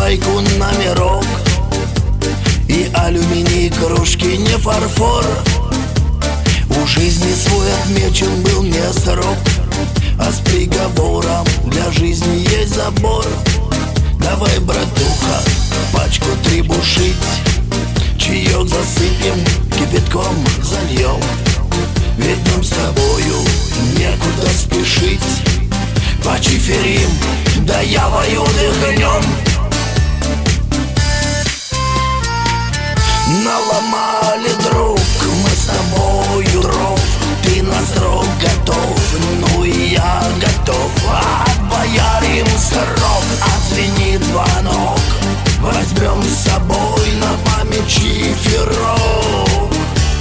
двойку номерок и алюминий кружки, не фарфор. У жизни свой отмечен был не срок, а с приговором для жизни есть забор. Давай, братуха, пачку 3 бушить, чаек засыпем, кипятком зальем. Ведь нам с тобою некуда спешить, почиферим, да явою дыхнем. Наломали, друг, мы с тобою дров. Ты на срок готов, ну и я готов. Отбоярим срок, отзвенит звонок, возьмем с собой на память чиферок.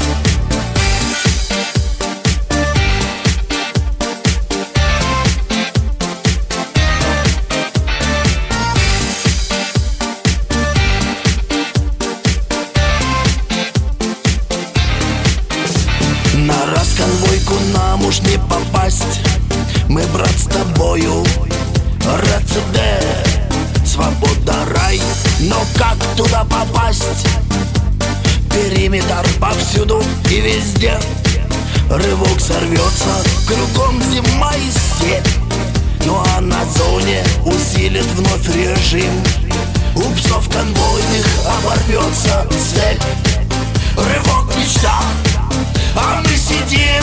На расконвойку нам уж не попасть, мы, брат, с тобою РЦД, свобода, рай. Но как туда попасть? Периметр повсюду и везде. Рывок сорвется, кругом зима и степь. Ну а на зоне усилит вновь режим. У псов конвойных оборвется цель. Рывок мечта, а мы сидим.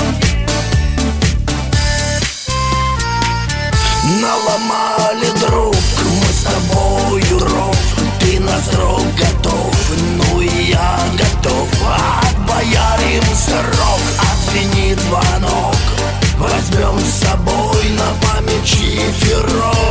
Наломали, друг, мы с тобою дров. Ты на срок готов, ну и я готов. Отбоярим срок, отзвенит звонок, возьмем с собой на память чиферок.